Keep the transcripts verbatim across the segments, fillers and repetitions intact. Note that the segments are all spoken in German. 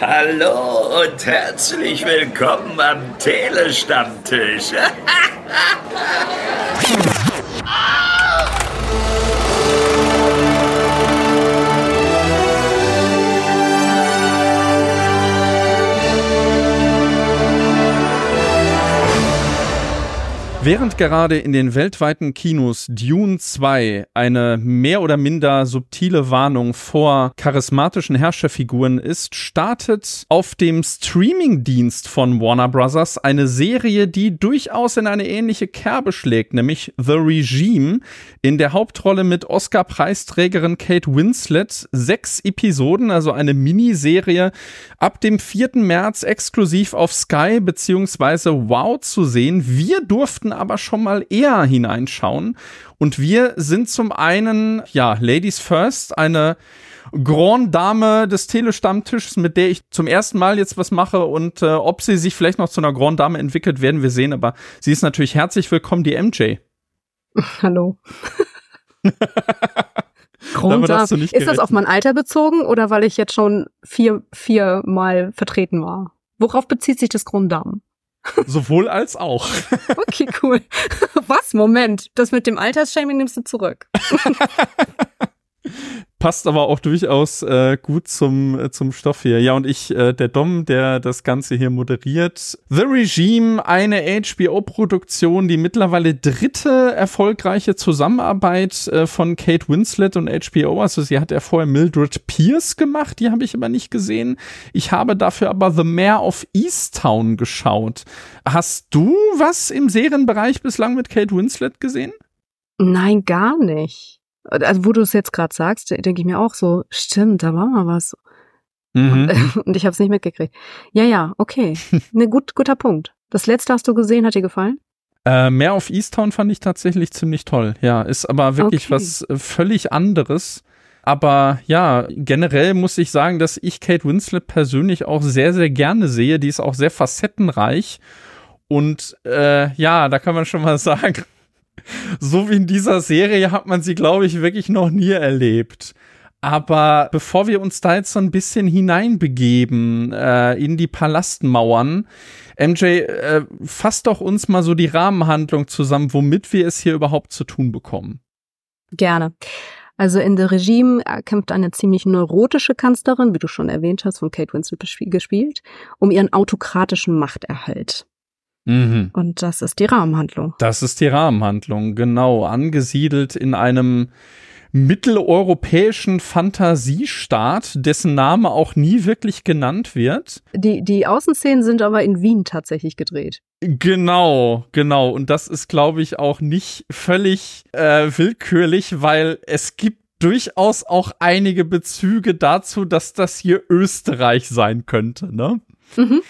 Hallo und herzlich willkommen am Telestammtisch. Während gerade in den weltweiten Kinos Dune zwei eine mehr oder minder subtile Warnung vor charismatischen Herrscherfiguren ist, startet auf dem Streamingdienst von Warner Bros. Eine Serie, die durchaus in eine ähnliche Kerbe schlägt, nämlich The Regime, in der Hauptrolle mit Oscar-Preisträgerin Kate Winslet. Sechs Episoden, also eine Miniserie, ab dem vierten März exklusiv auf Sky bzw. Wow zu sehen. Wir durften aber schon mal eher hineinschauen. Und wir sind zum einen, ja, Ladies First, eine Grand Dame des Telestammtisches, mit der ich zum ersten Mal jetzt was mache. Und äh, ob sie sich vielleicht noch zu einer Grand Dame entwickelt, werden wir sehen. Aber sie ist natürlich herzlich willkommen, die M J. Hallo. Grand Dame. Ist das auf mein Alter bezogen oder weil ich jetzt schon vier, vier Mal vertreten war? Worauf bezieht sich das Grand Dame? Sowohl als auch. Okay, cool. Was? Moment. Das mit dem Altersshaming nimmst du zurück. Passt aber auch durchaus äh, gut zum, äh, zum Stoff hier. Ja, und ich, äh, der Dom, der das Ganze hier moderiert. The Regime, eine H B O-Produktion, die mittlerweile dritte erfolgreiche Zusammenarbeit äh, von Kate Winslet und H B O. Also sie hat ja vorher Mildred Pierce gemacht, die habe ich aber nicht gesehen. Ich habe dafür aber The Mayor of Easttown geschaut. Hast du was im Serienbereich bislang mit Kate Winslet gesehen? Nein, gar nicht. Also, wo du es jetzt gerade sagst, denke ich mir auch so, stimmt, da war mal was. Mhm. Und, und ich habe es nicht mitgekriegt. Ja, ja, okay. Ne, gut, guter Punkt. Das letzte hast du gesehen, hat dir gefallen? Äh, Mayor of Easttown fand ich tatsächlich ziemlich toll. Ja, ist aber wirklich okay. was äh, völlig anderes. Aber ja, generell muss ich sagen, dass ich Kate Winslet persönlich auch sehr, sehr gerne sehe. Die ist auch sehr facettenreich. Und äh, ja, da kann man schon mal sagen, so wie in dieser Serie hat man sie, glaube ich, wirklich noch nie erlebt. Aber bevor wir uns da jetzt so ein bisschen hineinbegeben äh, in die Palastmauern, M J, äh, fass doch uns mal so die Rahmenhandlung zusammen, womit wir es hier überhaupt zu tun bekommen. Gerne. Also in The Regime kämpft eine ziemlich neurotische Kanzlerin, wie du schon erwähnt hast, von Kate Winslet gespielt, um ihren autokratischen Machterhalt. Mhm. Und das ist die Rahmenhandlung. Das ist die Rahmenhandlung, genau. Angesiedelt in einem mitteleuropäischen Fantasiestaat, dessen Name auch nie wirklich genannt wird. Die, die Außenszenen sind aber in Wien tatsächlich gedreht. Genau, genau. Und das ist, glaube ich, auch nicht völlig äh, willkürlich, weil es gibt durchaus auch einige Bezüge dazu, dass das hier Österreich sein könnte, ne? Mhm.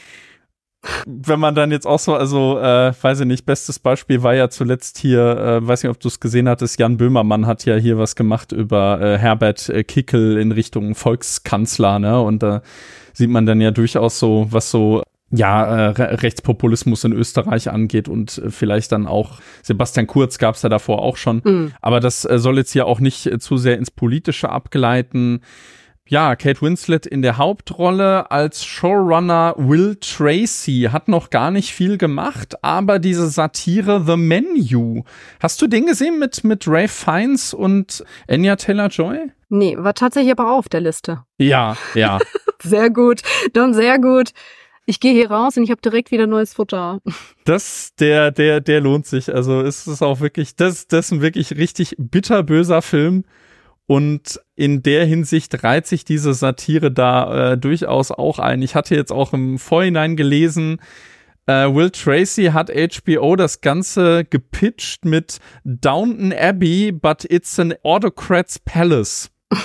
Wenn man dann jetzt auch so, also, äh, weiß ich nicht, bestes Beispiel war ja zuletzt hier, äh, weiß nicht, ob du es gesehen hattest, Jan Böhmermann hat ja hier was gemacht über äh, Herbert äh, Kickl in Richtung Volkskanzler, ne, und da sieht man dann ja durchaus so, was so, ja, äh, Re- Rechtspopulismus in Österreich angeht und äh, vielleicht dann auch, Sebastian Kurz gab es ja davor auch schon, mhm. aber das äh, soll jetzt hier auch nicht äh, zu sehr ins Politische abgleiten. Ja, Kate Winslet in der Hauptrolle, als Showrunner Will Tracy, hat noch gar nicht viel gemacht, aber diese Satire The Menu. Hast du den gesehen mit, mit Ralph Fiennes und Anya Taylor-Joy? Nee, war tatsächlich aber auch auf der Liste. Ja, ja. Sehr gut, Don, sehr gut. Ich gehe hier raus und ich habe direkt wieder neues Futter. Das, der, der, der lohnt sich. Also es ist auch wirklich, das, das ist ein wirklich richtig bitterböser Film. Und in der Hinsicht reiht sich diese Satire da äh, durchaus auch ein. Ich hatte jetzt auch im Vorhinein gelesen, äh, Will Tracy hat H B O das Ganze gepitcht mit Downton Abbey, but it's an autocrat's palace.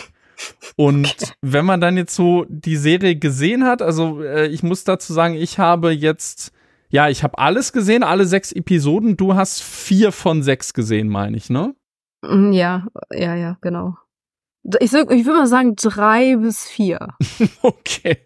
Und okay. Wenn man dann jetzt so die Serie gesehen hat, also äh, ich muss dazu sagen, ich habe jetzt, ja, ich habe alles gesehen, alle sechs Episoden. Du hast vier von sechs gesehen, meine ich, ne? Ja, ja, ja, genau. Ich, ich würde mal sagen drei bis vier. Okay.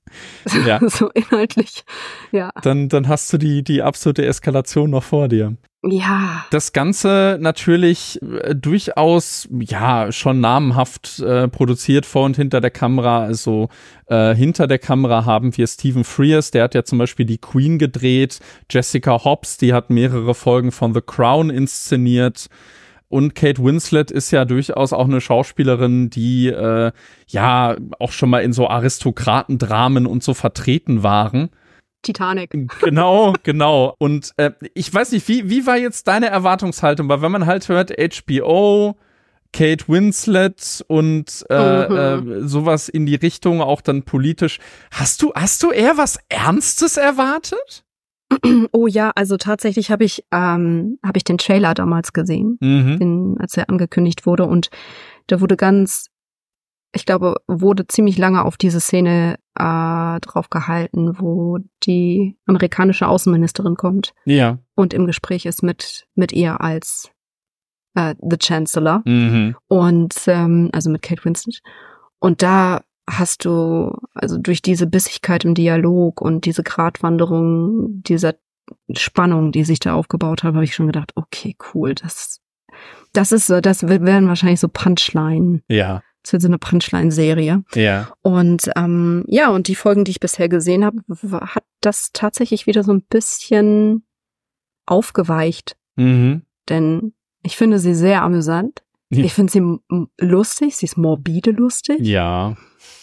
Ja. So inhaltlich, ja. Dann, dann hast du die, die absolute Eskalation noch vor dir. Ja. Das Ganze natürlich äh, durchaus, ja, schon namenhaft äh, produziert vor und hinter der Kamera. Also äh, hinter der Kamera haben wir Stephen Frears, der hat ja zum Beispiel die Queen gedreht. Jessica Hobbs, die hat mehrere Folgen von The Crown inszeniert. Und Kate Winslet ist ja durchaus auch eine Schauspielerin, die äh, ja auch schon mal in so Aristokratendramen und so vertreten waren. Titanic. Genau, genau. Und äh, ich weiß nicht, wie, wie war jetzt deine Erwartungshaltung? Weil wenn man halt hört, H B O, Kate Winslet und äh, mhm. äh, sowas in die Richtung, auch dann politisch. Hast du, hast du eher was Ernstes erwartet? Oh ja, also tatsächlich habe ich, ähm, habe ich den Trailer damals gesehen, mhm. den, als er angekündigt wurde. Und da wurde ganz, ich glaube, wurde ziemlich lange auf diese Szene äh, drauf gehalten, wo die amerikanische Außenministerin kommt. Ja. Und im Gespräch ist mit, mit ihr als äh, The Chancellor. Mhm. Und, ähm, also mit Kate Winslet. Und da hast du, also durch diese Bissigkeit im Dialog und diese Gratwanderung, dieser Spannung, die sich da aufgebaut hat, habe ich schon gedacht, okay, cool, das, das ist so, das werden wahrscheinlich so Punchline. Ja. Das wird so eine Punchline-Serie. Ja. Und ähm, ja, und die Folgen, die ich bisher gesehen habe, hat das tatsächlich wieder so ein bisschen aufgeweicht. Mhm. Denn ich finde sie sehr amüsant. Ja. Ich finde sie m- lustig, sie ist morbide lustig. Ja.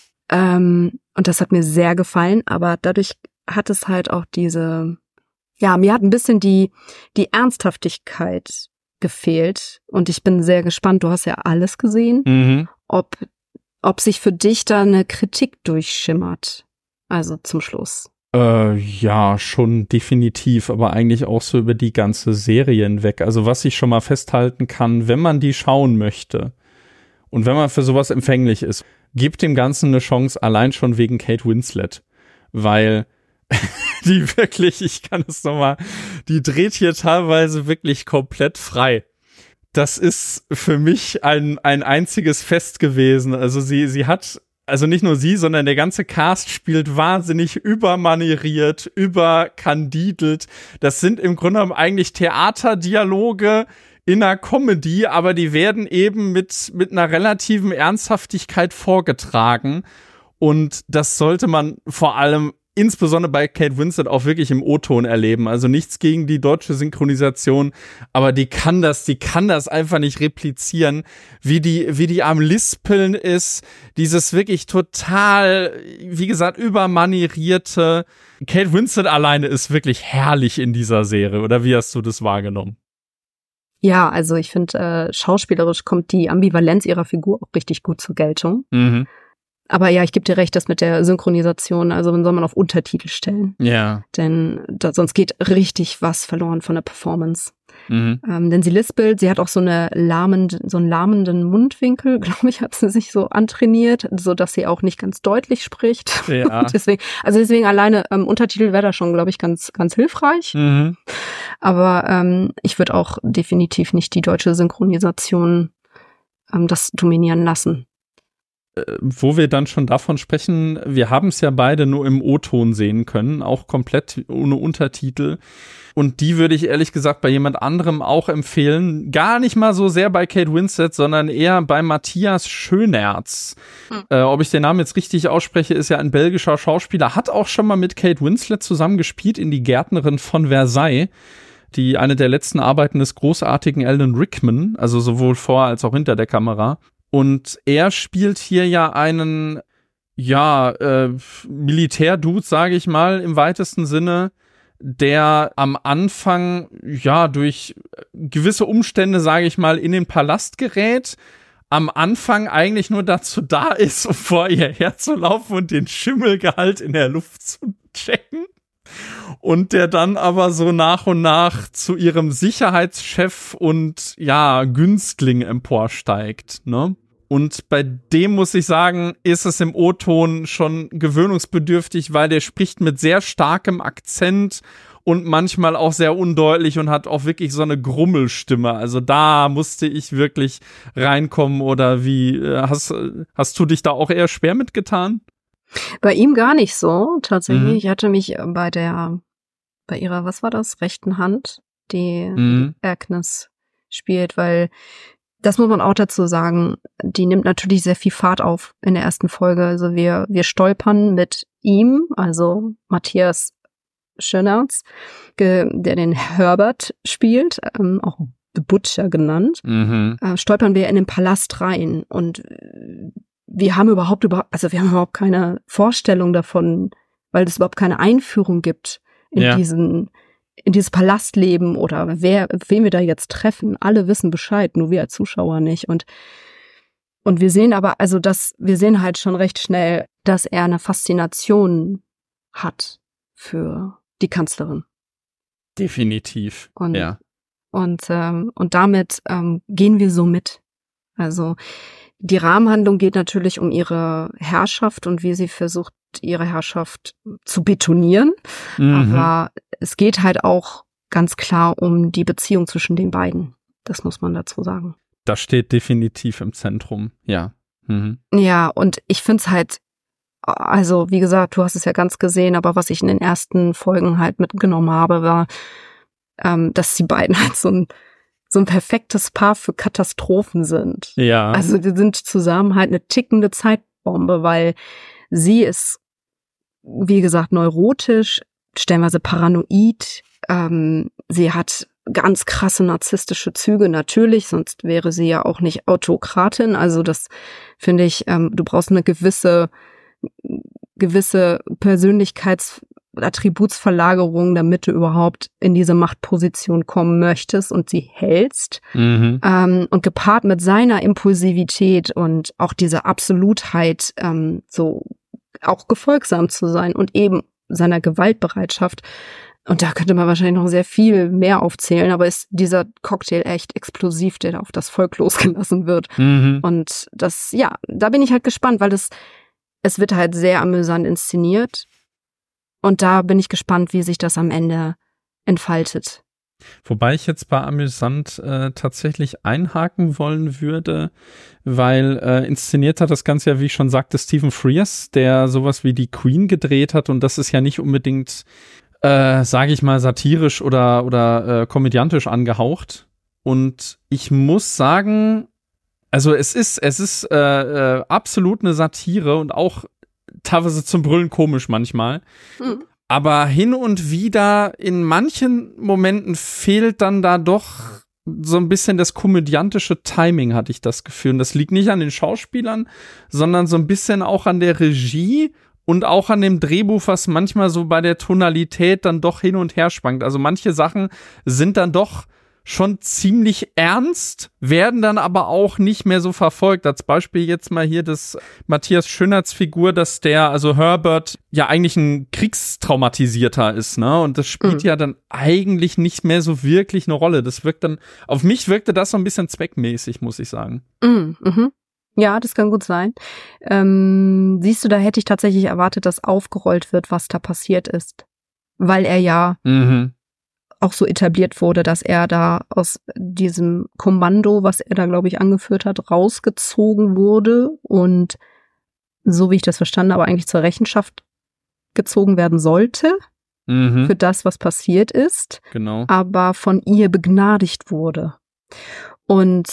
Ähm, und das hat mir sehr gefallen, aber dadurch hat es halt auch diese, ja, mir hat ein bisschen die, die Ernsthaftigkeit gefehlt. Und ich bin sehr gespannt, du hast ja alles gesehen, Mhm. ob, ob sich für dich da eine Kritik durchschimmert. Also zum Schluss. Äh, ja, schon definitiv, aber eigentlich auch so über die ganze Serie hinweg. Also was ich schon mal festhalten kann, wenn man die schauen möchte und wenn man für sowas empfänglich ist, gibt dem Ganzen eine Chance, allein schon wegen Kate Winslet. Weil die wirklich, ich kann es nochmal, die dreht hier teilweise wirklich komplett frei. Das ist für mich ein, ein einziges Fest gewesen. Also sie, sie hat, also nicht nur sie, sondern der ganze Cast spielt wahnsinnig übermanieriert, überkandidelt. Das sind im Grunde genommen eigentlich Theaterdialoge in einer Comedy, aber die werden eben mit, mit einer relativen Ernsthaftigkeit vorgetragen. Und das sollte man vor allem insbesondere bei Kate Winslet auch wirklich im O-Ton erleben. Also nichts gegen die deutsche Synchronisation, aber die kann das, die kann das einfach nicht replizieren, wie die, wie die am Lispeln ist. Dieses wirklich total, wie gesagt, übermanierierte. Kate Winslet alleine ist wirklich herrlich in dieser Serie. Oder wie hast du das wahrgenommen? Ja, also ich finde, äh, schauspielerisch kommt die Ambivalenz ihrer Figur auch richtig gut zur Geltung. Mhm. Aber ja, ich gebe dir recht, das mit der Synchronisation, also dann soll man auf Untertitel stellen. Ja. Denn da, sonst geht richtig was verloren von der Performance. Mhm. Ähm, denn sie lispelt, sie hat auch so eine lahmende, so einen lahmenden Mundwinkel, glaube ich, hat sie sich so antrainiert, so dass sie auch nicht ganz deutlich spricht. Ja. Und deswegen, also deswegen alleine ähm, Untertitel wäre da schon, glaube ich, ganz, ganz hilfreich. Mhm. Aber ähm, ich würde auch definitiv nicht die deutsche Synchronisation ähm, das dominieren lassen. Wo wir dann schon davon sprechen, wir haben es ja beide nur im O-Ton sehen können, auch komplett ohne Untertitel. Und die würde ich ehrlich gesagt bei jemand anderem auch empfehlen. Gar nicht mal so sehr bei Kate Winslet, sondern eher bei Matthias Schönerz. Hm. Äh, ob ich den Namen jetzt richtig ausspreche, ist ja ein belgischer Schauspieler. Hat auch schon mal mit Kate Winslet zusammengespielt in Die Gärtnerin von Versailles. Die eine der letzten Arbeiten des großartigen Alan Rickman, also sowohl vor als auch hinter der Kamera. Und er spielt hier ja einen, ja, äh, Militärdude, sage ich mal, im weitesten Sinne, der am Anfang, ja, durch gewisse Umstände, sage ich mal, in den Palast gerät, am Anfang eigentlich nur dazu da ist, um vor ihr herzulaufen und den Schimmelgehalt in der Luft zu checken. Und der dann aber so nach und nach zu ihrem Sicherheitschef und, ja, Günstling emporsteigt, ne? Und bei dem, muss ich sagen, ist es im O-Ton schon gewöhnungsbedürftig, weil der spricht mit sehr starkem Akzent und manchmal auch sehr undeutlich und hat auch wirklich so eine Grummelstimme. Also da musste ich wirklich reinkommen. Oder wie, hast, hast du dich da auch eher schwer mitgetan? Bei ihm gar nicht so, tatsächlich. Mhm. Ich hatte mich bei der, bei ihrer, was war das, rechten Hand, die mhm. Agnes spielt, weil das muss man auch dazu sagen, die nimmt natürlich sehr viel Fahrt auf in der ersten Folge. Also wir, wir stolpern mit ihm, also Matthias Schoenaerts, der den Herbert spielt, ähm, auch The Butcher genannt, mhm. äh, stolpern wir in den Palast rein und wir haben überhaupt über, also wir haben überhaupt keine Vorstellung davon, weil es überhaupt keine Einführung gibt in ja. diesen, in dieses Palastleben oder wer, wen wir da jetzt treffen. Alle wissen Bescheid, nur wir als Zuschauer nicht. Und, und wir sehen aber, also das, wir sehen halt schon recht schnell, dass er eine Faszination hat für die Kanzlerin. Definitiv, und, ja. Und, ähm, und damit ähm, gehen wir so mit. Also die Rahmenhandlung geht natürlich um ihre Herrschaft und wie sie versucht, ihre Herrschaft zu betonieren. Mhm. Aber es geht halt auch ganz klar um die Beziehung zwischen den beiden. Das muss man dazu sagen. Das steht definitiv im Zentrum, ja. Mhm. Ja, und ich find's halt, also wie gesagt, du hast es ja ganz gesehen, aber was ich in den ersten Folgen halt mitgenommen habe, war, ähm, dass die beiden halt so ein so ein perfektes Paar für Katastrophen sind. Ja. Also die sind zusammen halt eine tickende Zeitbombe, weil sie ist, wie gesagt, neurotisch, stellenweise paranoid. Ähm, sie hat ganz krasse narzisstische Züge, natürlich, sonst wäre sie ja auch nicht Autokratin. Also das finde ich, ähm, du brauchst eine gewisse, gewisse Persönlichkeits- Attributsverlagerung, damit du überhaupt in diese Machtposition kommen möchtest und sie hältst. Mhm. Ähm, und gepaart mit seiner Impulsivität und auch dieser Absolutheit, ähm, so auch gefolgsam zu sein und eben seiner Gewaltbereitschaft. Und da könnte man wahrscheinlich noch sehr viel mehr aufzählen, aber ist dieser Cocktail echt explosiv, der da auf das Volk losgelassen wird. Mhm. Und das, ja, da bin ich halt gespannt, weil das, es wird halt sehr amüsant inszeniert. Und da bin ich gespannt, wie sich das am Ende entfaltet. Wobei ich jetzt bei amüsant äh, tatsächlich einhaken wollen würde, weil äh, inszeniert hat das Ganze ja, wie ich schon sagte, Stephen Frears, der sowas wie die Queen gedreht hat. Und das ist ja nicht unbedingt, äh, sage ich mal, satirisch oder, oder äh, komödiantisch angehaucht. Und ich muss sagen, also es ist, es ist äh, äh, absolut eine Satire und auch teilweise zum Brüllen komisch manchmal. Mhm. Aber hin und wieder in manchen Momenten fehlt dann da doch so ein bisschen das komödiantische Timing, hatte ich das Gefühl. Und das liegt nicht an den Schauspielern, sondern so ein bisschen auch an der Regie und auch an dem Drehbuch, was manchmal so bei der Tonalität dann doch hin und her schwankt. Also manche Sachen sind dann doch schon ziemlich ernst, werden dann aber auch nicht mehr so verfolgt. Als Beispiel jetzt mal hier das Matthias Schoenaerts Figur, dass der, also Herbert, ja eigentlich ein Kriegstraumatisierter ist, ne? Und das spielt mhm. ja dann eigentlich nicht mehr so wirklich eine Rolle. Das wirkt dann, auf mich wirkte das so ein bisschen zweckmäßig, muss ich sagen. Mhm. Mhm. Ja, das kann gut sein. Ähm, siehst du, da hätte ich tatsächlich erwartet, dass aufgerollt wird, was da passiert ist. Weil er ja mhm. auch so etabliert wurde, dass er da aus diesem Kommando, was er da, glaube ich, angeführt hat, rausgezogen wurde und so wie ich das verstanden habe, eigentlich zur Rechenschaft gezogen werden sollte mhm. für das, was passiert ist, genau. aber von ihr begnadigt wurde. Und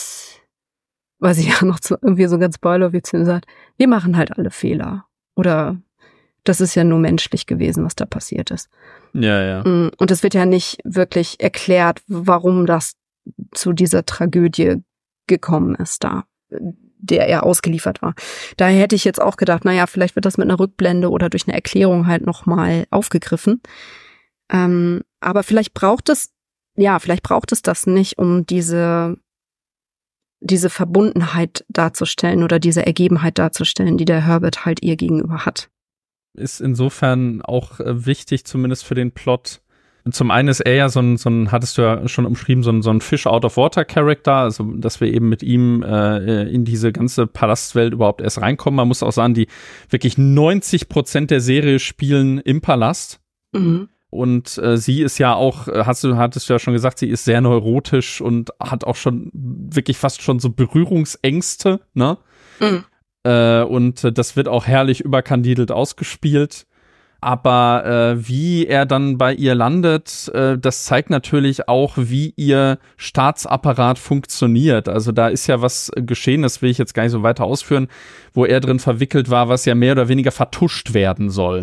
weil sie ja noch zu, irgendwie so ganz beiläufig zu ihm sagt, wir machen halt alle Fehler. Oder das ist ja nur menschlich gewesen, was da passiert ist. Ja, ja. Und es wird ja nicht wirklich erklärt, warum das zu dieser Tragödie gekommen ist da, der er ausgeliefert war. Daher hätte ich jetzt auch gedacht, naja, vielleicht wird das mit einer Rückblende oder durch eine Erklärung halt nochmal aufgegriffen. Ähm, aber vielleicht braucht es, ja, vielleicht braucht es das nicht, um diese, diese Verbundenheit darzustellen oder diese Ergebenheit darzustellen, die der Herbert halt ihr gegenüber hat. Ist insofern auch äh, wichtig, zumindest für den Plot. Zum einen ist er ja so ein, so ein hattest du ja schon umschrieben, so ein, so ein Fish-out-of-water-Charakter, also dass wir eben mit ihm äh, in diese ganze Palastwelt überhaupt erst reinkommen. Man muss auch sagen, die wirklich neunzig Prozent der Serie spielen im Palast. Mhm. Und äh, sie ist ja auch, hast du, hattest du ja schon gesagt, sie ist sehr neurotisch und hat auch schon wirklich fast schon so Berührungsängste, ne? Mhm. Äh, und das wird auch herrlich überkandidelt ausgespielt. Aber äh, wie er dann bei ihr landet, äh, das zeigt natürlich auch, wie ihr Staatsapparat funktioniert. Also da ist ja was geschehen, das will ich jetzt gar nicht so weiter ausführen, wo er drin verwickelt war, was ja mehr oder weniger vertuscht werden soll.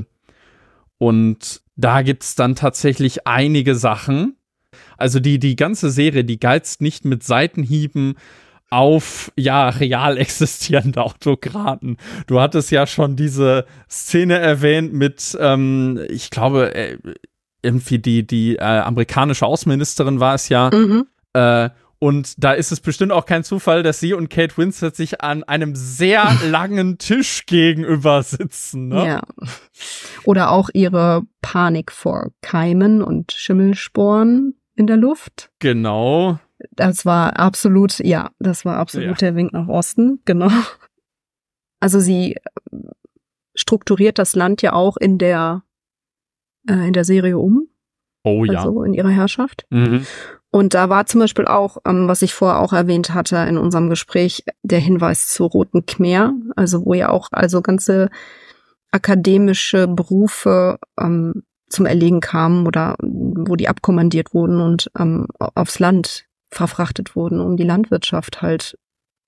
Und da gibt's dann tatsächlich einige Sachen. Also die, die ganze Serie, die geizt nicht mit Seitenhieben auf, ja, real existierende Autokraten. Du hattest ja schon diese Szene erwähnt mit, ähm, ich glaube, äh, irgendwie die, die äh, amerikanische Außenministerin war es ja. Mhm. Äh, und da ist es bestimmt auch kein Zufall, dass sie und Kate Winslet sich an einem sehr langen Tisch gegenüber sitzen. Ne? Ja. Oder auch ihre Panik vor Keimen und Schimmelsporen in der Luft. Genau. Das war absolut, ja, das war absolut Ja. der Wink nach Osten, genau. Also sie strukturiert das Land ja auch in der äh, in der Serie um, Oh ja. also in ihrer Herrschaft. Mhm. Und da war zum Beispiel auch, ähm, was ich vorher auch erwähnt hatte in unserem Gespräch, der Hinweis zur Roten Khmer, also wo ja auch also ganze akademische Berufe ähm, zum Erliegen kamen oder wo die abkommandiert wurden und ähm, aufs Land verfrachtet wurden, um die Landwirtschaft halt,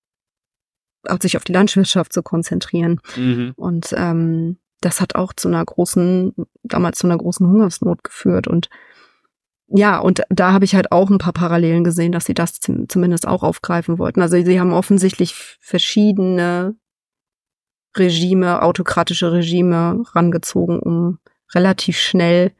auch sich auf die Landwirtschaft zu konzentrieren. Mhm. Und ähm, das hat auch zu einer großen, damals zu einer großen Hungersnot geführt. Und ja, und da habe ich halt auch ein paar Parallelen gesehen, dass sie das zum, zumindest auch aufgreifen wollten. Also sie haben offensichtlich verschiedene Regime, autokratische Regime rangezogen, um relativ schnell,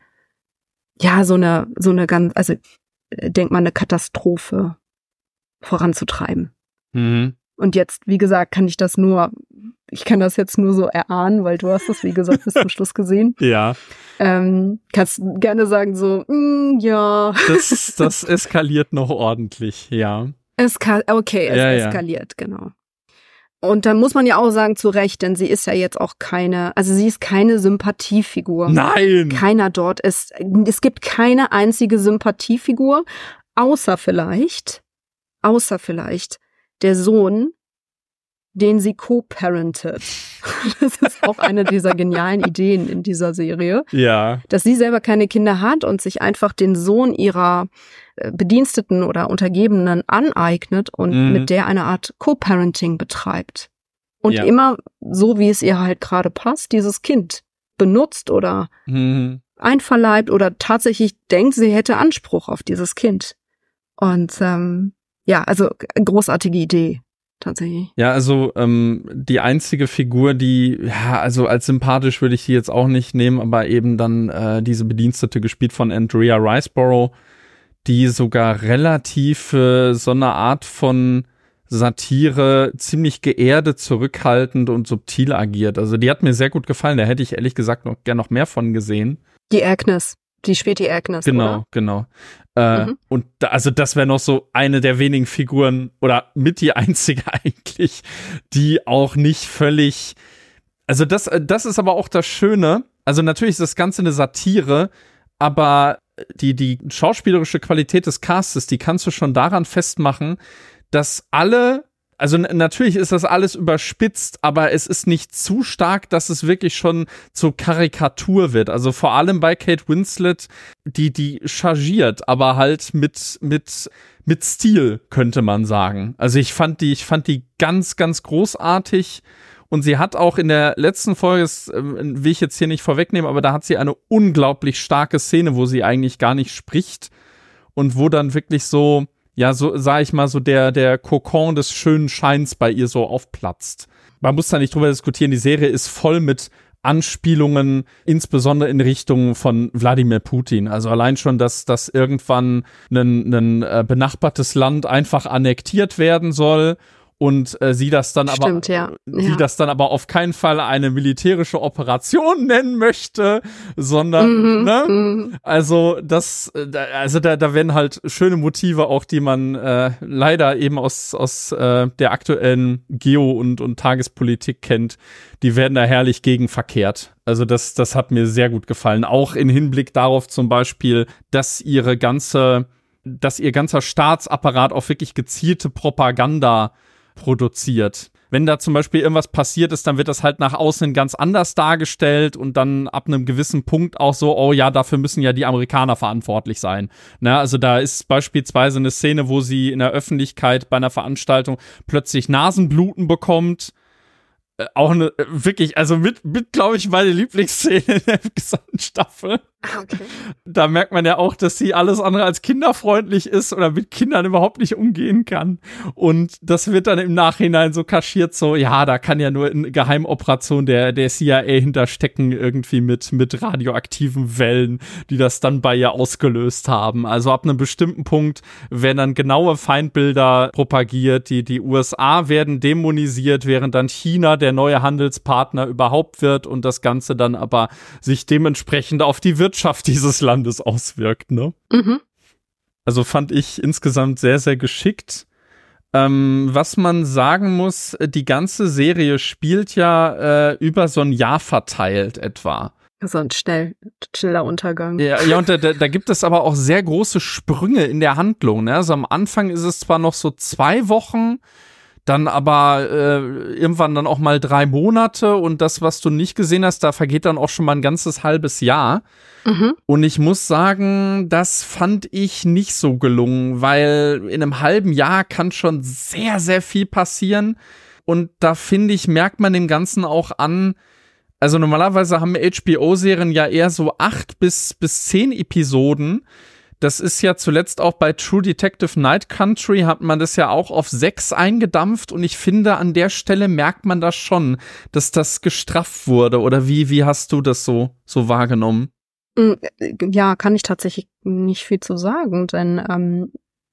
ja, so eine, so eine ganz, also denk mal, eine Katastrophe voranzutreiben. Mhm. Und jetzt, wie gesagt, kann ich das nur, ich kann das jetzt nur so erahnen, weil du hast das, wie gesagt, bis zum Schluss gesehen. Ja. Ähm, kannst gerne sagen so, mm, ja. Das, das eskaliert noch ordentlich, ja. Eska- okay, es Ja, ja. eskaliert, genau. Und dann muss man ja auch sagen, zu Recht, denn sie ist ja jetzt auch keine, also sie ist keine Sympathiefigur. Nein! Keiner dort ist, es gibt keine einzige Sympathiefigur, außer vielleicht, außer vielleicht der Sohn, den sie co-parented. Das ist auch eine dieser genialen Ideen in dieser Serie, Ja. dass sie selber keine Kinder hat und sich einfach den Sohn ihrer äh, Bediensteten oder Untergebenen aneignet und Mhm. mit der eine Art Co-Parenting betreibt. Und Ja. immer so, wie es ihr halt gerade passt, dieses Kind benutzt oder Mhm. einverleibt oder tatsächlich denkt, sie hätte Anspruch auf dieses Kind. Und ähm, ja, also großartige Idee, tatsächlich. Ja, also ähm, die einzige Figur, die, ja, also als sympathisch würde ich die jetzt auch nicht nehmen, aber eben dann äh, diese Bedienstete, gespielt von Andrea Riseborough, die sogar relativ äh, so eine Art von Satire ziemlich geerdet, zurückhaltend und subtil agiert. Also die hat mir sehr gut gefallen, da hätte ich ehrlich gesagt noch gern noch mehr von gesehen. Die Agnes, die spielt die Agnes, Genau, oder? genau. Äh, Mhm. Und da, also das wäre noch so eine der wenigen Figuren oder mit die einzige eigentlich, die auch nicht völlig, also das, das ist aber auch das Schöne. Also natürlich ist das Ganze eine Satire, aber die, die schauspielerische Qualität des Castes, die kannst du schon daran festmachen, dass alle, also n- natürlich ist das alles überspitzt, aber es ist nicht zu stark, dass es wirklich schon zur Karikatur wird. Also vor allem bei Kate Winslet, die, die chargiert, aber halt mit, mit, mit Stil, könnte man sagen. Also ich fand die, ich fand die ganz, ganz großartig. Und sie hat auch in der letzten Folge, das äh, will ich jetzt hier nicht vorwegnehmen, aber da hat sie eine unglaublich starke Szene, wo sie eigentlich gar nicht spricht und wo dann wirklich so, ja, so sag ich mal, so der, der Kokon des schönen Scheins bei ihr so aufplatzt. Man muss da nicht drüber diskutieren, die Serie ist voll mit Anspielungen, insbesondere in Richtung von Wladimir Putin. Also allein schon, dass, dass irgendwann ein, ein äh, benachbartes Land einfach annektiert werden soll. Und äh, sie das dann Stimmt, aber ja. sie Ja. das dann aber auf keinen Fall eine militärische Operation nennen möchte, sondern Mhm, ne? mhm. Also das äh, da- also da da werden halt schöne Motive auch, die man äh, leider eben aus aus äh, der aktuellen Geo- und und Tagespolitik kennt, die werden da herrlich gegen verkehrt. Also das das hat mir sehr gut gefallen, auch in Hinblick darauf zum Beispiel, dass ihre ganze dass ihr ganzer Staatsapparat auf wirklich gezielte Propaganda produziert. Wenn da zum Beispiel irgendwas passiert ist, dann wird das halt nach außen ganz anders dargestellt und dann ab einem gewissen Punkt auch so, oh ja, dafür müssen ja die Amerikaner verantwortlich sein. Na, also da ist beispielsweise eine Szene, wo sie in der Öffentlichkeit bei einer Veranstaltung plötzlich Nasenbluten bekommt. Äh, auch eine, wirklich, also mit, mit glaube ich, meine Lieblingsszene in der gesamten Staffel. Okay. Da merkt man ja auch, dass sie alles andere als kinderfreundlich ist oder mit Kindern überhaupt nicht umgehen kann. Und das wird dann im Nachhinein so kaschiert, so, ja, da kann ja nur eine Geheimoperation der, der C I A hinterstecken, irgendwie mit, mit radioaktiven Wellen, die das dann bei ihr ausgelöst haben. Also ab einem bestimmten Punkt werden dann genaue Feindbilder propagiert, die, die U S A werden dämonisiert, während dann China der neue Handelspartner überhaupt wird und das Ganze dann aber sich dementsprechend auf die Wirtschaft Wirtschaft dieses Landes auswirkt, ne? Mhm. Also fand ich insgesamt sehr, sehr geschickt. Ähm, was man sagen muss, die ganze Serie spielt ja äh, über so ein Jahr verteilt etwa. So ein schnell, schneller Untergang. Ja, ja und da, da gibt es aber auch sehr große Sprünge in der Handlung, ne? Also am Anfang ist es zwar noch so zwei Wochen, dann aber äh, irgendwann dann auch mal drei Monate und das, was du nicht gesehen hast, da vergeht dann auch schon mal ein ganzes halbes Jahr. Mhm. Und ich muss sagen, das fand ich nicht so gelungen, weil in einem halben Jahr kann schon sehr, sehr viel passieren und da finde ich, merkt man dem Ganzen auch an, also normalerweise haben H B O-Serien ja eher so acht bis, bis zehn Episoden. Das ist ja zuletzt auch bei True Detective Night Country hat man das ja auch auf sechs eingedampft und ich finde, an der Stelle merkt man das schon, dass das gestrafft wurde. Oder wie, wie hast du das so, so wahrgenommen? Ja, kann ich tatsächlich nicht viel zu sagen, denn ähm,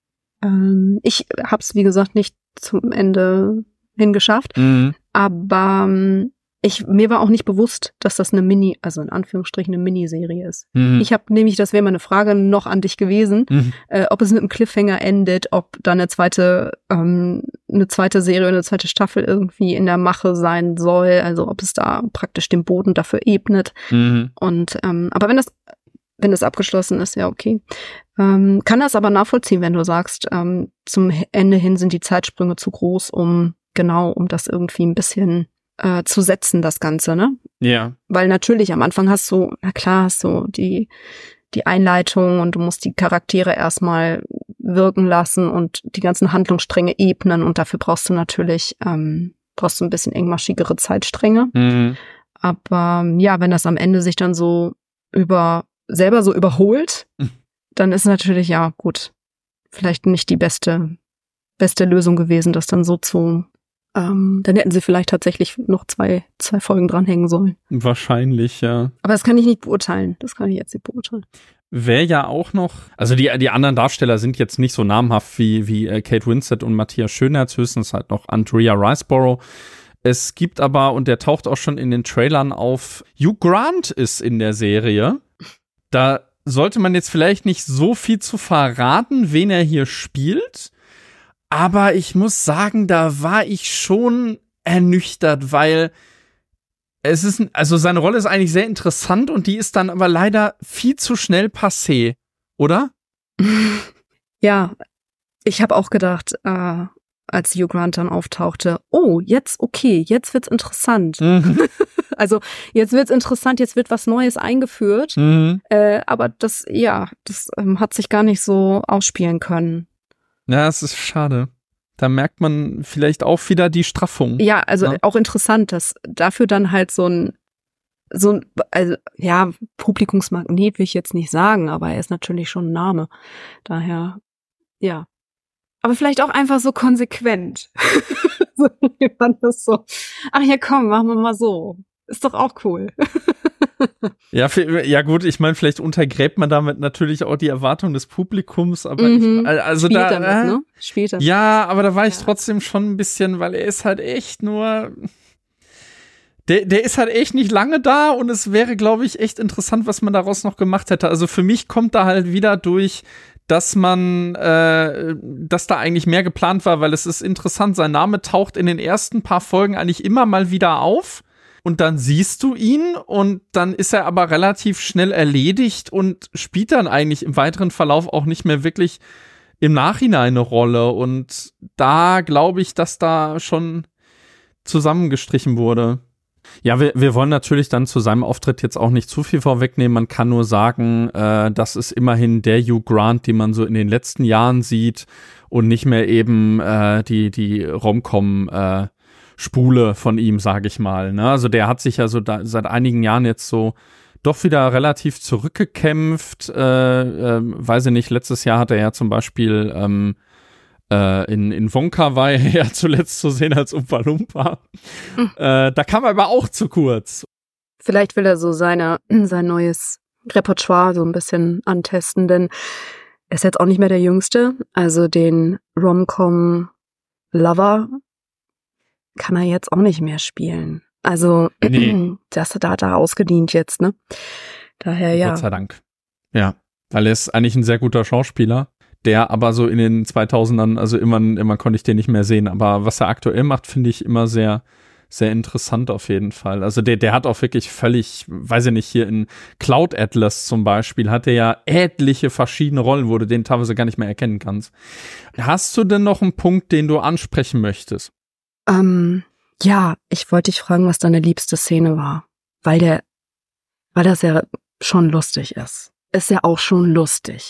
ähm, ich hab's, wie gesagt, nicht zum Ende hingeschafft, mhm. aber ähm, Ich, mir war auch nicht bewusst, dass das eine Mini, also in Anführungsstrichen eine Miniserie ist. Mhm. Ich habe nämlich, das wäre meine Frage noch an dich gewesen, mhm. äh, ob es mit einem Cliffhanger endet, ob da eine zweite, ähm, eine zweite Serie, eine zweite Staffel irgendwie in der Mache sein soll, also ob es da praktisch den Boden dafür ebnet. Mhm. Und ähm, aber wenn das, wenn das abgeschlossen ist, ja okay. Ähm, kann das aber nachvollziehen, wenn du sagst, ähm, zum Ende hin sind die Zeitsprünge zu groß, um genau, um das irgendwie ein bisschen Äh, zu setzen, das Ganze, ne? Ja. Weil natürlich am Anfang hast du, na klar, hast du die, die Einleitung und du musst die Charaktere erstmal wirken lassen und die ganzen Handlungsstränge ebnen und dafür brauchst du natürlich, ähm, brauchst du ein bisschen engmaschigere Zeitstränge. Mhm. Aber ja, wenn das am Ende sich dann so über, selber so überholt, mhm. dann ist natürlich, ja, gut, vielleicht nicht die beste, beste Lösung gewesen, das dann so zu Ähm, dann hätten sie vielleicht tatsächlich noch zwei, zwei Folgen dranhängen sollen. Wahrscheinlich, ja. Aber das kann ich nicht beurteilen. Das kann ich jetzt nicht beurteilen. Wer ja auch noch, also die, die anderen Darsteller sind jetzt nicht so namhaft wie, wie äh, Kate Winslet und Matthias Schönherz, höchstens halt noch Andrea Riseborough. Es gibt aber, und der taucht auch schon in den Trailern auf, Hugh Grant ist in der Serie. Da sollte man jetzt vielleicht nicht so viel zu verraten, wen er hier spielt. Aber ich muss sagen, da war ich schon ernüchtert, weil es ist, also seine Rolle ist eigentlich sehr interessant und die ist dann aber leider viel zu schnell passé, oder? Ja, ich habe auch gedacht, äh, als Hugh Grant dann auftauchte, oh, jetzt okay, jetzt wird's interessant. Mhm. Also jetzt wird's interessant, jetzt wird was Neues eingeführt, mhm. äh, aber das, ja, das ähm, hat sich gar nicht so ausspielen können. Ja, es ist schade. Da merkt man vielleicht auch wieder die Straffung. Ja, also ja? Auch interessant, dass dafür dann halt so ein, so ein, also ja, Publikumsmagnet will ich jetzt nicht sagen, aber er ist natürlich schon ein Name. Daher, ja. Aber vielleicht auch einfach so konsequent. So, ich fand das so, ach ja, komm, machen wir mal so. Ist doch auch cool. Ja, für, ja gut, ich meine, vielleicht untergräbt man damit natürlich auch die Erwartung des Publikums, aber mhm. ich, also Spielt da damit, äh, ne? Spielt damit. Ja, aber da war ich ja. trotzdem schon ein bisschen, weil er ist halt echt nur der, der ist halt echt nicht lange da und es wäre, glaube ich, echt interessant, was man daraus noch gemacht hätte. Also für mich kommt da halt wieder durch, dass man, äh, dass da eigentlich mehr geplant war, weil es ist interessant, sein Name taucht in den ersten paar Folgen eigentlich immer mal wieder auf und dann siehst du ihn und dann ist er aber relativ schnell erledigt und spielt dann eigentlich im weiteren Verlauf auch nicht mehr wirklich im Nachhinein eine Rolle. Und da glaube ich, dass da schon zusammengestrichen wurde. Ja, wir, wir wollen natürlich dann zu seinem Auftritt jetzt auch nicht zu viel vorwegnehmen. Man kann nur sagen, äh, das ist immerhin der Hugh Grant, den man so in den letzten Jahren sieht und nicht mehr eben äh, die, die Rom-Com äh, Spule von ihm, sage ich mal. Ne? Also der hat sich ja so da, seit einigen Jahren jetzt so doch wieder relativ zurückgekämpft. Äh, äh, weiß ich nicht, letztes Jahr hat er ja zum Beispiel ähm, äh, in, in Wonka war er ja zuletzt zu sehen als Oompa Loompa. Mhm. Äh, da kam er aber auch zu kurz. Vielleicht will er so seine, sein neues Repertoire so ein bisschen antesten, denn er ist jetzt auch nicht mehr der Jüngste. Also den Rom-Com-Lover kann er jetzt auch nicht mehr spielen. Also, nee. das da hat er ausgedient jetzt, ne? Daher, ja. Gott sei Dank. Ja, weil er ist eigentlich ein sehr guter Schauspieler, der aber so in den zweitausendern, also immer, immer konnte ich den nicht mehr sehen. Aber was er aktuell macht, finde ich immer sehr, sehr interessant auf jeden Fall. Also der, der hat auch wirklich völlig, weiß ich nicht, hier in Cloud Atlas zum Beispiel, hat er ja etliche verschiedene Rollen, wo du den teilweise gar nicht mehr erkennen kannst. Hast du denn noch einen Punkt, den du ansprechen möchtest? Ähm, ja, ich wollte dich fragen, was deine liebste Szene war. Weil der, weil das ja schon lustig ist. Ist ja auch schon lustig.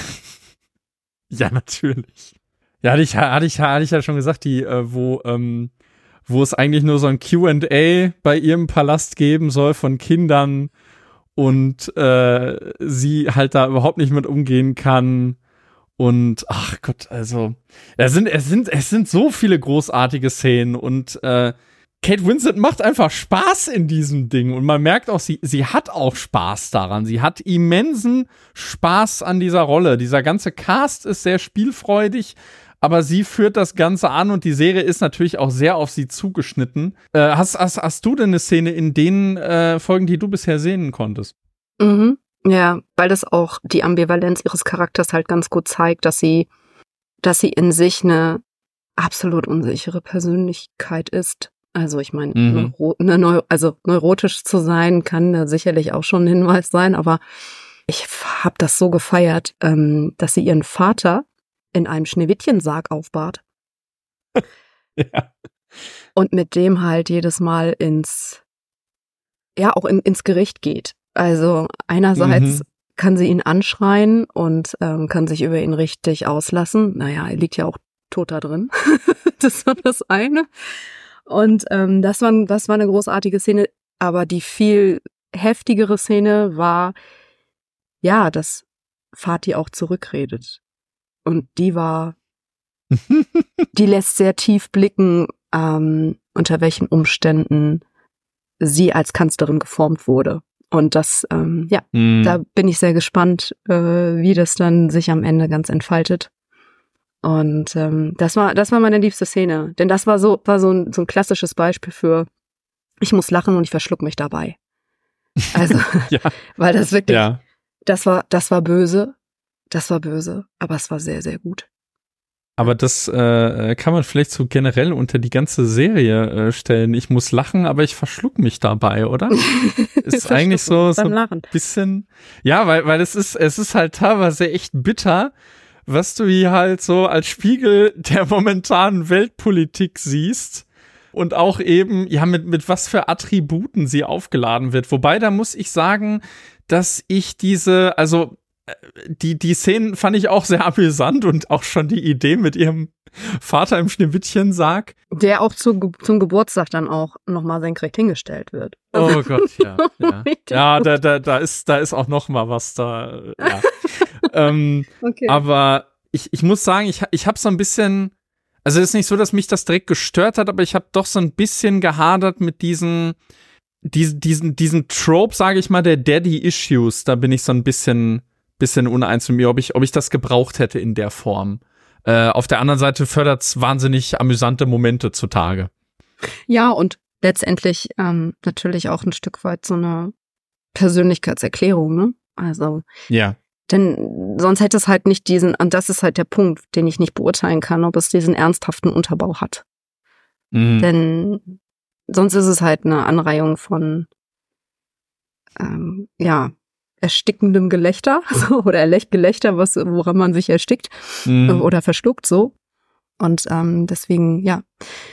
Ja, natürlich. Ja, hatte ich, hatte ich, hatte ich ja schon gesagt, die, äh, wo, ähm, wo es eigentlich nur so ein Q and A bei ihrem Palast geben soll von Kindern und äh, sie halt da überhaupt nicht mit umgehen kann. Und ach Gott, also es sind, es sind, es sind so viele großartige Szenen und äh, Kate Winslet macht einfach Spaß in diesem Ding und man merkt auch, sie, sie hat auch Spaß daran. Sie hat immensen Spaß an dieser Rolle. Dieser ganze Cast ist sehr spielfreudig, aber sie führt das Ganze an und die Serie ist natürlich auch sehr auf sie zugeschnitten. Äh, hast, hast, hast du denn eine Szene in den äh, Folgen, die du bisher sehen konntest? Mhm. Ja, weil das auch die Ambivalenz ihres Charakters halt ganz gut zeigt, dass sie, dass sie in sich eine absolut unsichere Persönlichkeit ist. Also ich meine, mhm. neuro, ne, neu, also neurotisch zu sein kann da sicherlich auch schon ein Hinweis sein, aber ich habe das so gefeiert, ähm, dass sie ihren Vater in einem Schneewittchensarg aufbahrt. Ja. Und mit dem halt jedes Mal ins, ja, auch in, ins Gericht geht. Also einerseits mhm. kann sie ihn anschreien und ähm, kann sich über ihn richtig auslassen. Naja, er liegt ja auch tot da drin. Das war das eine. Und ähm, das war, das war eine großartige Szene. Aber die viel heftigere Szene war, ja, dass Fatih auch zurückredet. Und die war, die lässt sehr tief blicken, ähm, unter welchen Umständen sie als Kanzlerin geformt wurde. Und das, ähm, ja, mm. da bin ich sehr gespannt, äh, wie das dann sich am Ende ganz entfaltet. Und ähm, das war, das war meine liebste Szene, denn das war so, war so ein, so ein klassisches Beispiel für, ich muss lachen und ich verschluck mich dabei. Also, ja. Weil das wirklich, ja. das war, das war böse, das war böse, aber es war sehr, sehr gut. Aber das äh, kann man vielleicht so generell unter die ganze Serie äh, stellen. Ich muss lachen, aber ich verschluck mich dabei, oder? Ist eigentlich so, so ein bisschen, ja, weil, weil es ist, es ist halt teilweise echt bitter, was du hier halt so als Spiegel der momentanen Weltpolitik siehst und auch eben, ja, mit, mit was für Attributen sie aufgeladen wird. Wobei, da muss ich sagen, dass ich diese, also die, die Szenen fand ich auch sehr amüsant und auch schon die Idee mit ihrem Vater im Schneewittchensarg. Der auch zu, zum Geburtstag dann auch nochmal senkrecht hingestellt wird. Also oh Gott, ja. Ja, ja da, da, da, ist, da ist auch noch mal was da. Ja. ähm, okay. Aber ich, ich muss sagen, ich, ich habe so ein bisschen, also es ist nicht so, dass mich das direkt gestört hat, aber ich habe doch so ein bisschen gehadert mit diesen, diesen, diesen, diesen Trope, sage ich mal, der Daddy-Issues. Da bin ich so ein bisschen bisschen uneins mit mir, ob ich, ob ich das gebraucht hätte in der Form. Äh, auf der anderen Seite fördert es wahnsinnig amüsante Momente zutage. Ja, und letztendlich ähm, natürlich auch ein Stück weit so eine Persönlichkeitserklärung, ne? Also, ja. Denn sonst hätte es halt nicht diesen, und das ist halt der Punkt, den ich nicht beurteilen kann, ob es diesen ernsthaften Unterbau hat. Mhm. Denn sonst ist es halt eine Anreihung von, ähm, ja, erstickendem Gelächter so, oder Gelächter, was, woran man sich erstickt mhm. oder verschluckt so. Und ähm, deswegen, ja,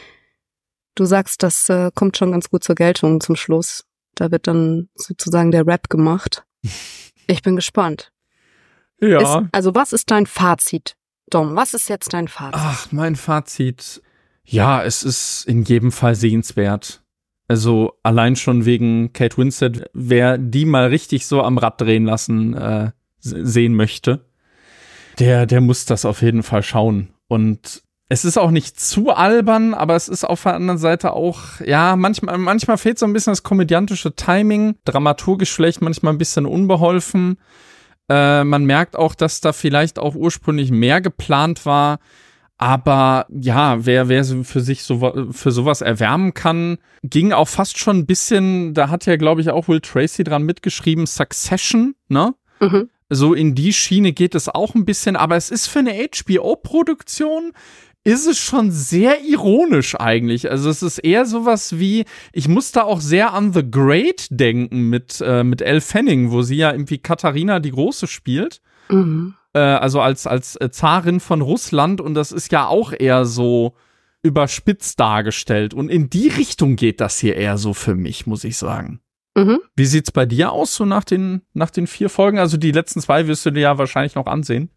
du sagst, das äh, kommt schon ganz gut zur Geltung zum Schluss. Da wird dann sozusagen der Rap gemacht. Ich bin gespannt. Ja. Ist, also was ist dein Fazit, Dom? Was ist jetzt dein Fazit? Ach, mein Fazit. Ja, es ist in jedem Fall sehenswert. Also allein schon wegen Kate Winslet, wer die mal richtig so am Rad drehen lassen äh, sehen möchte, der, der muss das auf jeden Fall schauen. Und es ist auch nicht zu albern, aber es ist auf der anderen Seite auch, ja, manchmal, manchmal fehlt so ein bisschen das komödiantische Timing, dramaturgisch vielleicht manchmal ein bisschen unbeholfen. Äh, man merkt auch, dass da vielleicht auch ursprünglich mehr geplant war. Aber ja, wer, wer für sich so, für sowas erwärmen kann, ging auch fast schon ein bisschen, da hat ja, glaube ich, auch Will Tracy dran mitgeschrieben, Succession, ne? Mhm. So in die Schiene geht es auch ein bisschen, aber es ist für eine H B O-Produktion, ist es schon sehr ironisch eigentlich. Also es ist eher sowas wie, ich muss da auch sehr an The Great denken mit, äh, mit Elle Fanning, wo sie ja irgendwie Katharina die Große spielt. Mhm. Äh, also als, als Zarin von Russland, und das ist ja auch eher so überspitzt dargestellt. Und in die Richtung geht das hier eher so für mich, muss ich sagen. Mhm. Wie sieht's bei dir aus, so nach den, nach den vier Folgen? Also die letzten zwei wirst du dir ja wahrscheinlich noch ansehen.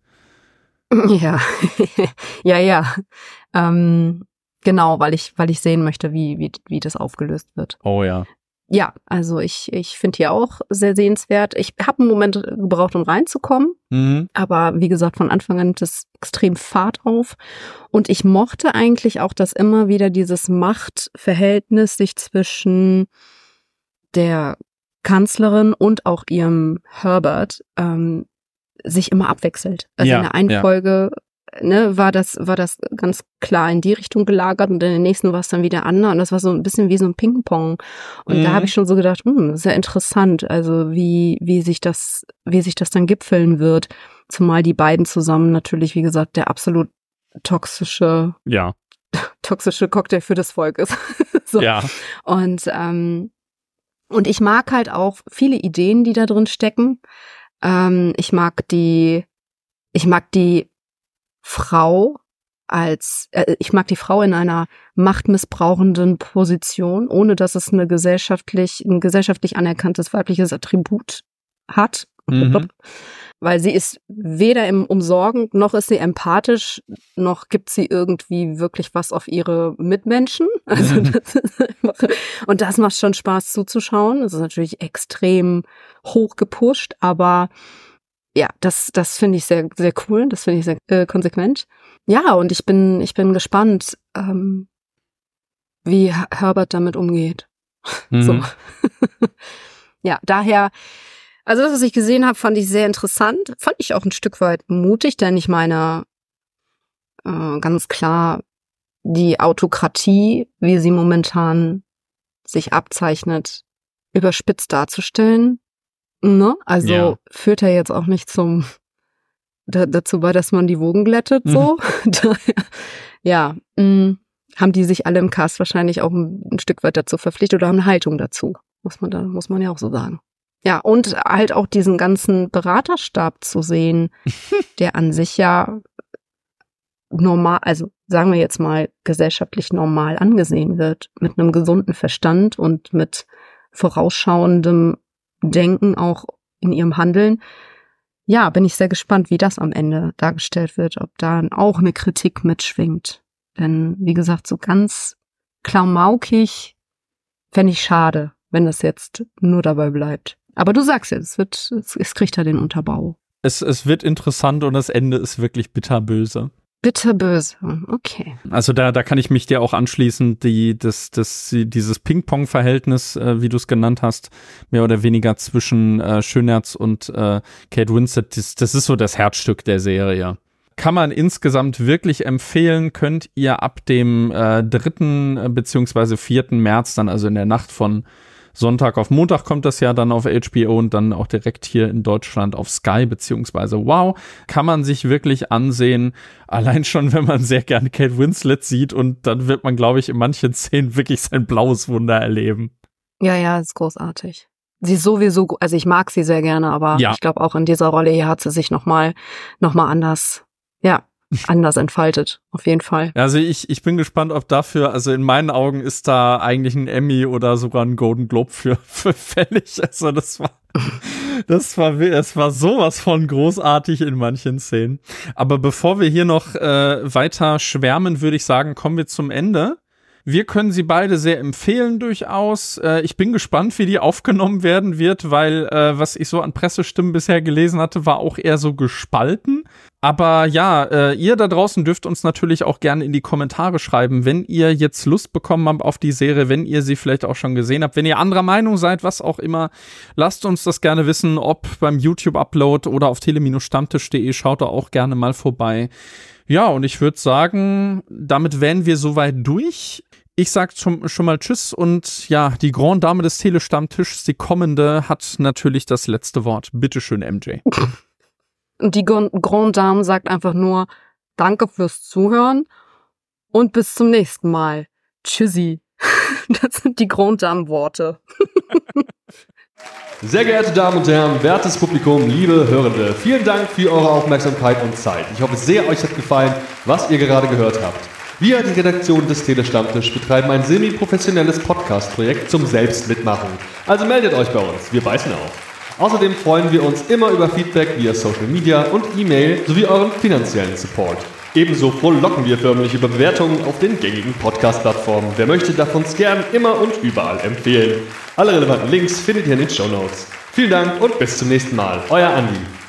Ja, ja, ja. Ähm, genau, weil ich, weil ich sehen möchte, wie, wie, wie das aufgelöst wird. Oh ja. Ja, also ich, ich finde hier auch sehr sehenswert. Ich habe einen Moment gebraucht, um reinzukommen. Mhm. Aber wie gesagt, von Anfang an nimmt es extrem Fahrt auf. Und ich mochte eigentlich auch, dass immer wieder dieses Machtverhältnis sich zwischen der Kanzlerin und auch ihrem Herbert ähm, sich immer abwechselt. Also ja, in der einen ja. Folge ne, war das war das ganz klar in die Richtung gelagert und in der nächsten war es dann wieder anders. Und das war so ein bisschen wie so ein Ping-Pong. Und mhm. da habe ich schon so gedacht, hm, sehr interessant, also wie wie sich das wie sich das dann gipfeln wird. Zumal die beiden zusammen natürlich, wie gesagt, der absolut toxische ja. toxische Cocktail für das Volk ist. So. Ja. Und ähm, und ich mag halt auch viele Ideen, die da drin stecken. Ähm, ich mag die, ich mag die Frau als, äh, ich mag die Frau in einer machtmissbrauchenden Position, ohne dass es eine gesellschaftlich, ein gesellschaftlich anerkanntes weibliches Attribut hat. Mhm. Weil sie ist weder im Umsorgen, noch ist sie empathisch, noch gibt sie irgendwie wirklich was auf ihre Mitmenschen. Also das ist einfach, und das macht schon Spaß zuzuschauen. Das ist natürlich extrem hoch gepusht, aber ja, das, das finde ich sehr, sehr cool. Das finde ich sehr äh, konsequent. Ja, und ich bin, ich bin gespannt, ähm, wie Herbert damit umgeht. Mhm. So. Ja, daher, also das, was ich gesehen habe, fand ich sehr interessant. Fand ich auch ein Stück weit mutig, denn ich meine, äh, ganz klar, die Autokratie, wie sie momentan sich abzeichnet, überspitzt darzustellen. Ne? Also ja. führt er jetzt auch nicht zum da, dazu bei, dass man die Wogen glättet, so. Mhm. Daher, ja, mh, haben die sich alle im Cast wahrscheinlich auch ein, ein Stück weit dazu verpflichtet oder haben eine Haltung dazu. Muss man da, muss man ja auch so sagen. Ja, und halt auch diesen ganzen Beraterstab zu sehen, der an sich ja normal, also sagen wir jetzt mal gesellschaftlich normal angesehen wird, mit einem gesunden Verstand und mit vorausschauendem Denken auch in ihrem Handeln. Ja, bin ich sehr gespannt, wie das am Ende dargestellt wird, ob da auch eine Kritik mitschwingt. Denn, wie gesagt, so ganz klamaukig fände ich schade, wenn das jetzt nur dabei bleibt. Aber du sagst ja, es wird, es, es kriegt ja den Unterbau. Es, es wird interessant und das Ende ist wirklich bitterböse. Bitterböse, okay. Also da, da kann ich mich dir auch anschließen, die, das, das, dieses Ping-Pong-Verhältnis, äh, wie du es genannt hast, mehr oder weniger zwischen äh, Schönerz und äh, Kate Winslet, das, das ist so das Herzstück der Serie. Kann man insgesamt wirklich empfehlen, könnt ihr ab dem äh, dritten beziehungsweise vierten März dann, also in der Nacht von Sonntag auf Montag kommt das ja dann auf H B O und dann auch direkt hier in Deutschland auf Sky beziehungsweise Wow, kann man sich wirklich ansehen. Allein schon, wenn man sehr gerne Kate Winslet sieht und dann wird man, glaube ich, in manchen Szenen wirklich sein blaues Wunder erleben. Ja, ja, ist großartig. sie ist sowieso, also ich mag sie sehr gerne, aber ja. ich glaube auch in dieser Rolle hier hat sie sich nochmal noch mal anders, ja, anders entfaltet, auf jeden Fall. Also ich, ich bin gespannt, ob dafür, also in meinen Augen ist da eigentlich ein Emmy oder sogar ein Golden Globe für, für fällig. Also das war, das war, es war sowas von großartig in manchen Szenen. Aber bevor wir hier noch äh, weiter schwärmen, würde ich sagen, kommen wir zum Ende. Wir können sie beide sehr empfehlen durchaus. Äh, ich bin gespannt, wie die aufgenommen werden wird, weil äh, was ich so an Pressestimmen bisher gelesen hatte, war auch eher so gespalten. Aber ja, äh, ihr da draußen dürft uns natürlich auch gerne in die Kommentare schreiben, wenn ihr jetzt Lust bekommen habt auf die Serie, wenn ihr sie vielleicht auch schon gesehen habt, wenn ihr anderer Meinung seid, was auch immer, lasst uns das gerne wissen, ob beim YouTube-Upload oder auf tele Stammtisch punkt de, schaut da auch gerne mal vorbei. Ja, und ich würde sagen, damit wären wir soweit durch. Ich sag schon, schon mal Tschüss und ja, die Grand Dame des Telestammtischs, die kommende, hat natürlich das letzte Wort. Bitteschön, M J. Und die Grand Dame sagt einfach nur Danke fürs Zuhören und bis zum nächsten Mal. Tschüssi. Das sind die Grand Dame-Worte. Sehr geehrte Damen und Herren, wertes Publikum, liebe Hörende, vielen Dank für eure Aufmerksamkeit und Zeit. Ich hoffe sehr, euch hat gefallen, was ihr gerade gehört habt. Wir, die Redaktion des Telestammtisch, betreiben ein semi-professionelles Podcast-Projekt zum Selbstmitmachen. Also meldet euch bei uns, wir beißen auf. Außerdem freuen wir uns immer über Feedback via Social Media und E-Mail sowie euren finanziellen Support. Ebenso frohlocken wir förmlich über Bewertungen auf den gängigen Podcast-Plattformen. Wer möchte, darf uns gern immer und überall empfehlen. Alle relevanten Links findet ihr in den Shownotes. Vielen Dank und bis zum nächsten Mal. Euer Andi.